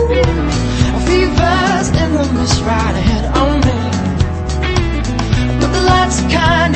Fevers in the mist right ahead on me, but the lights are kind